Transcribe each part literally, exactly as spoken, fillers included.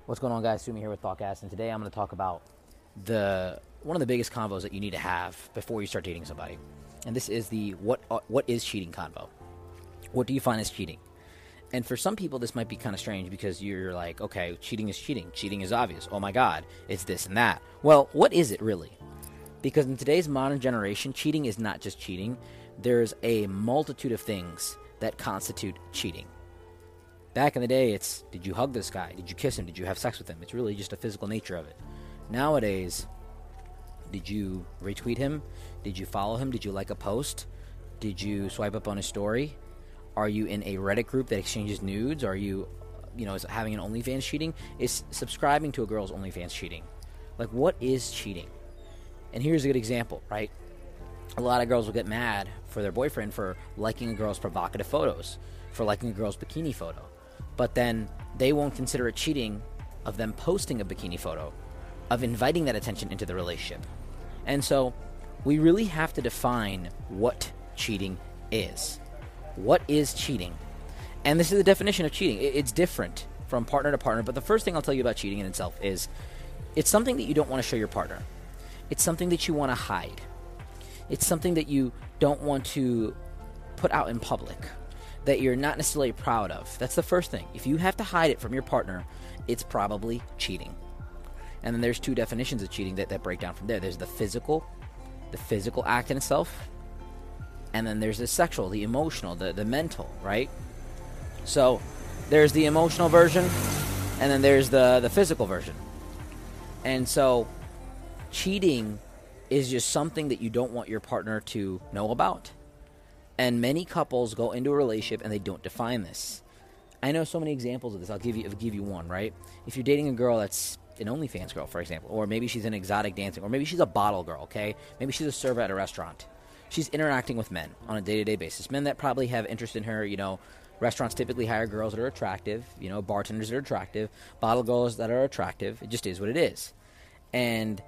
What's going on, guys? Sumi here with Thoughtcast, and today I'm going to talk about the one of the biggest convos that you need to have before you start dating somebody. And this is the what uh, what is cheating convo. What do you find as cheating? And for some people, this might be kind of strange because you're like, okay, cheating is cheating. Cheating is obvious. Oh my God, it's this and that. Well, what is it really? Because in today's modern generation, cheating is not just cheating. There's a multitude of things that constitute cheating. Back in the day, it's, did you hug this guy? Did you kiss him? Did you have sex with him? It's really just a physical nature of it. Nowadays, did you retweet him? Did you follow him? Did you like a post? Did you swipe up on his story? Are you in a Reddit group that exchanges nudes? Are you, you know, is having an OnlyFans cheating? Is subscribing to a girl's OnlyFans cheating? Like, what is cheating? And here's a good example, right? A lot of girls will get mad for their boyfriend for liking a girl's provocative photos, for liking a girl's bikini photo. But then they won't consider it cheating of them posting a bikini photo, of inviting that attention into the relationship. And so we really have to define what cheating is. What is cheating? And this is the definition of cheating. It's different from partner to partner. But the first thing I'll tell you about cheating in itself is it's something that you don't want to show your partner. It's something that you want to hide. It's something that you don't want to put out in public, that you're not necessarily proud of. That's the first thing. If you have to hide it from your partner, it's probably cheating. And then there's two definitions of cheating that, that break down from there. There's the physical, the physical act in itself, and then there's the sexual, the emotional, the, the mental, right? So there's the emotional version, and then there's the, the physical version. And so cheating is just something that you don't want your partner to know about. And many couples go into a relationship and they don't define this. I know so many examples of this. I'll give you I'll give you one, right? If you're dating a girl that's an OnlyFans girl, for example, or maybe she's an exotic dancing, or maybe she's a bottle girl, okay? Maybe she's a server at a restaurant. She's interacting with men on a day-to-day basis. Men that probably have interest in her, you know. Restaurants typically hire girls that are attractive, you know, bartenders that are attractive, bottle girls that are attractive. It just is what it is. And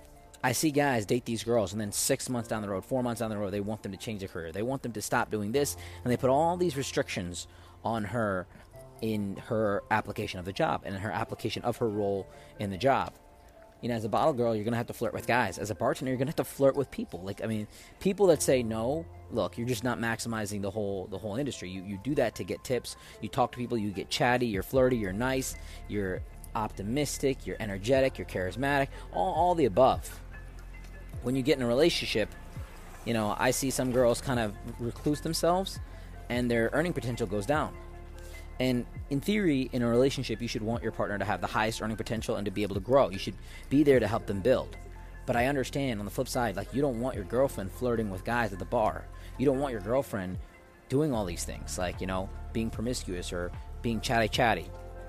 I see guys date these girls, and then six months down the road, four months down the road, they want them to change their career. They want them to stop doing this, and they put all these restrictions on her in her application of the job and in her application of her role in the job. You know, as a bottle girl, you're going to have to flirt with guys. As a bartender, you're going to have to flirt with people. Like, I mean, people that say no, look, you're just not maximizing the whole the whole industry. You you do that to get tips. You talk to people, you get chatty, you're flirty, you're nice, you're optimistic, you're energetic, you're charismatic, all, all the above. When you get in a relationship, you know, I see some girls kind of recluse themselves and their earning potential goes down. And in theory, in a relationship, you should want your partner to have the highest earning potential and to be able to grow. You should be there to help them build. But I understand on the flip side, like, you don't want your girlfriend flirting with guys at the bar. You don't want your girlfriend doing all these things, like, you know, being promiscuous or being chatty chatty.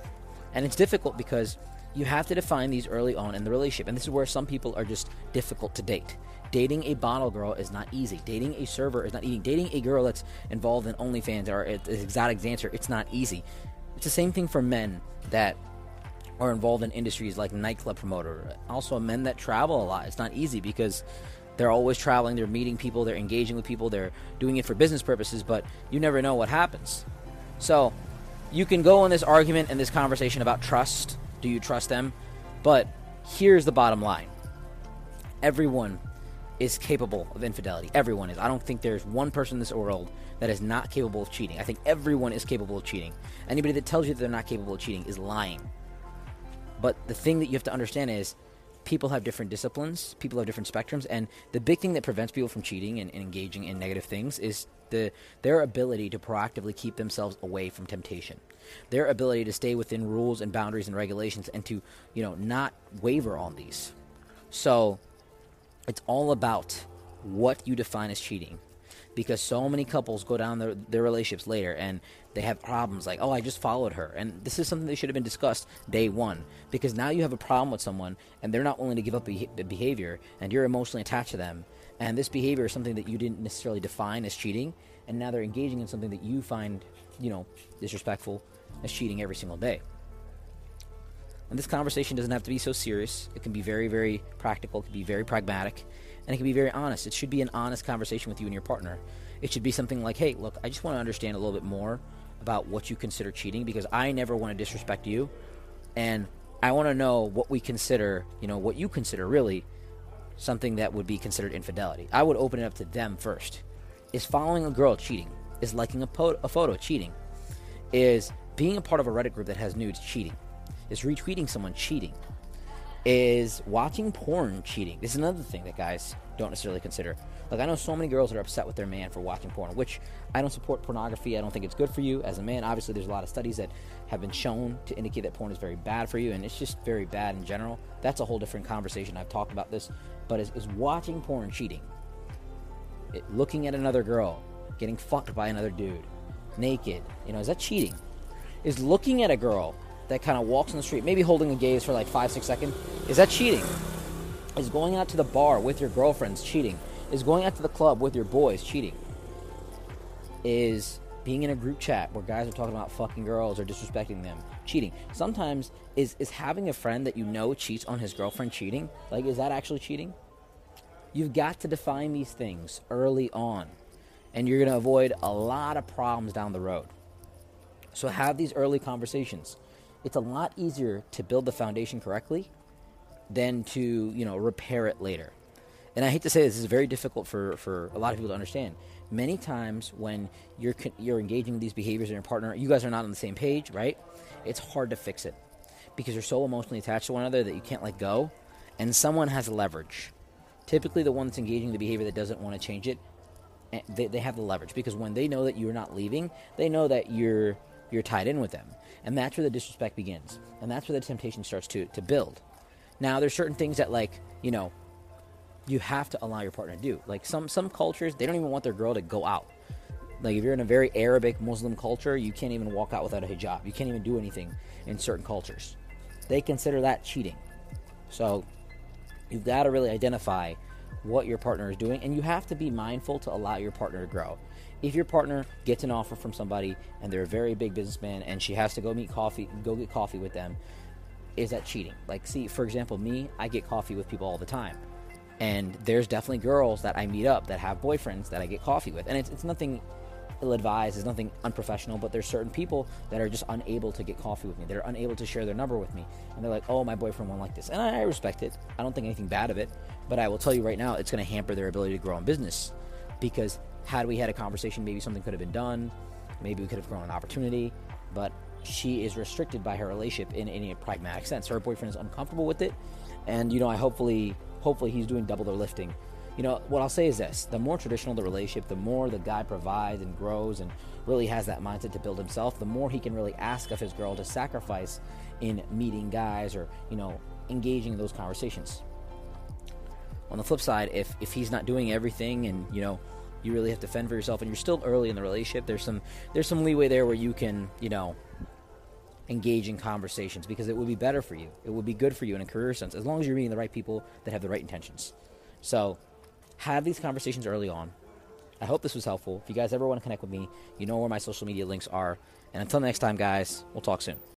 And it's difficult because you have to define these early on in the relationship. And this is where some people are just difficult to date. Dating a bottle girl is not easy. Dating a server is not easy. Dating a girl that's involved in OnlyFans or an exotic dancer, it's not easy. It's the same thing for men that are involved in industries like nightclub promoter. Also, men that travel a lot. It's not easy because they're always traveling. They're meeting people. They're engaging with people. They're doing it for business purposes, but you never know what happens. So you can go on this argument and this conversation about trust. Do you trust them? But here's the bottom line. Everyone is capable of infidelity. Everyone is. I don't think there's one person in this world that is not capable of cheating. I think everyone is capable of cheating. Anybody that tells you that they're not capable of cheating is lying. But the thing that you have to understand is people have different disciplines. People have different spectrums. And the big thing that prevents people from cheating and, and engaging in negative things is the their ability to proactively keep themselves away from temptation. Their ability to stay within rules and boundaries and regulations and to, you know, not waver on these. So it's all about what you define as cheating. Because so many couples go down their, their relationships later and they have problems like, oh, I just followed her. And this is something that should have been discussed day one. Because now you have a problem with someone and they're not willing to give up the behavior and you're emotionally attached to them. And this behavior is something that you didn't necessarily define as cheating. And now they're engaging in something that you find, you know, disrespectful as cheating every single day. And this conversation doesn't have to be so serious. It can be very, very practical. It can be very pragmatic. And it can be very honest. It should be an honest conversation with you and your partner. It should be something like, hey, look, I just want to understand a little bit more about what you consider cheating because I never want to disrespect you. And I want to know what we consider, you know, what you consider really something that would be considered infidelity. I would open it up to them first. Is following a girl cheating? Is liking a, po- a photo cheating? Is being a part of a Reddit group that has nudes cheating? Is retweeting someone cheating? Is watching porn cheating? This is another thing that guys don't necessarily consider. Like, I know so many girls that are upset with their man for watching porn, which I don't support pornography. I don't think it's good for you as a man. Obviously, there's a lot of studies that have been shown to indicate that porn is very bad for you, and it's just very bad in general. That's a whole different conversation. I've talked about this. But is, is watching porn cheating? It, looking at another girl, getting fucked by another dude, naked, you know, is that cheating? Is looking at a girl that kind of walks on the street, maybe holding a gaze for like five, six seconds, is that cheating? Is going out to the bar with your girlfriends cheating? Is going out to the club with your boys cheating? Is being in a group chat where guys are talking about fucking girls or disrespecting them cheating? Sometimes, is, is having a friend that you know cheats on his girlfriend cheating? Like, is that actually cheating? You've got to define these things early on, and you're going to avoid a lot of problems down the road. So have these early conversations. It's a lot easier to build the foundation correctly than to, you know, repair it later. And I hate to say this, this is very difficult for, for a lot of people to understand. Many times when you're you're engaging in these behaviors in your partner, you guys are not on the same page, right? It's hard to fix it because you're so emotionally attached to one another that you can't let go, and someone has leverage. Typically, the one that's engaging the behavior that doesn't want to change it, they, they have the leverage because when they know that you're not leaving, they know that you're you're tied in with them, and that's where the disrespect begins, and that's where the temptation starts to to build. Now, there's certain things that, like, you know, you have to allow your partner to do. Like some some cultures, they don't even want their girl to go out. Like if you're in a very Arabic Muslim culture, you can't even walk out without a hijab. You can't even do anything in certain cultures. They consider that cheating. So you've got to really identify what your partner is doing, and you have to be mindful to allow your partner to grow. If your partner gets an offer from somebody and they're a very big businessman and she has to go meet coffee, go get coffee with them, is that cheating? Like, see, for example, me, I get coffee with people all the time. And there's definitely girls that I meet up that have boyfriends that I get coffee with. And it's it's nothing ill-advised, it's nothing unprofessional, but there's certain people that are just unable to get coffee with me. They're unable to share their number with me. And they're like, oh, my boyfriend won't like this. And I respect it. I don't think anything bad of it. But I will tell you right now, it's going to hamper their ability to grow in business. Because had we had a conversation, maybe something could have been done. Maybe we could have grown an opportunity. But she is restricted by her relationship in, in a pragmatic sense. Her boyfriend is uncomfortable with it. And, you know, I hopefully... Hopefully he's doing double their lifting. You know, what I'll say is this. The more traditional the relationship, the more the guy provides and grows and really has that mindset to build himself, the more he can really ask of his girl to sacrifice in meeting guys or, you know, engaging in those conversations. On the flip side, if, if he's not doing everything and, you know, you really have to fend for yourself and you're still early in the relationship, there's some there's some leeway there where you can, you know, engage in conversations because it would be better for you. It would be good for you in a career sense as long as you're meeting the right people that have the right intentions. So have these conversations early on. I hope this was helpful. If you guys ever want to connect with me, you know where my social media links are. And until next time, guys, we'll talk soon.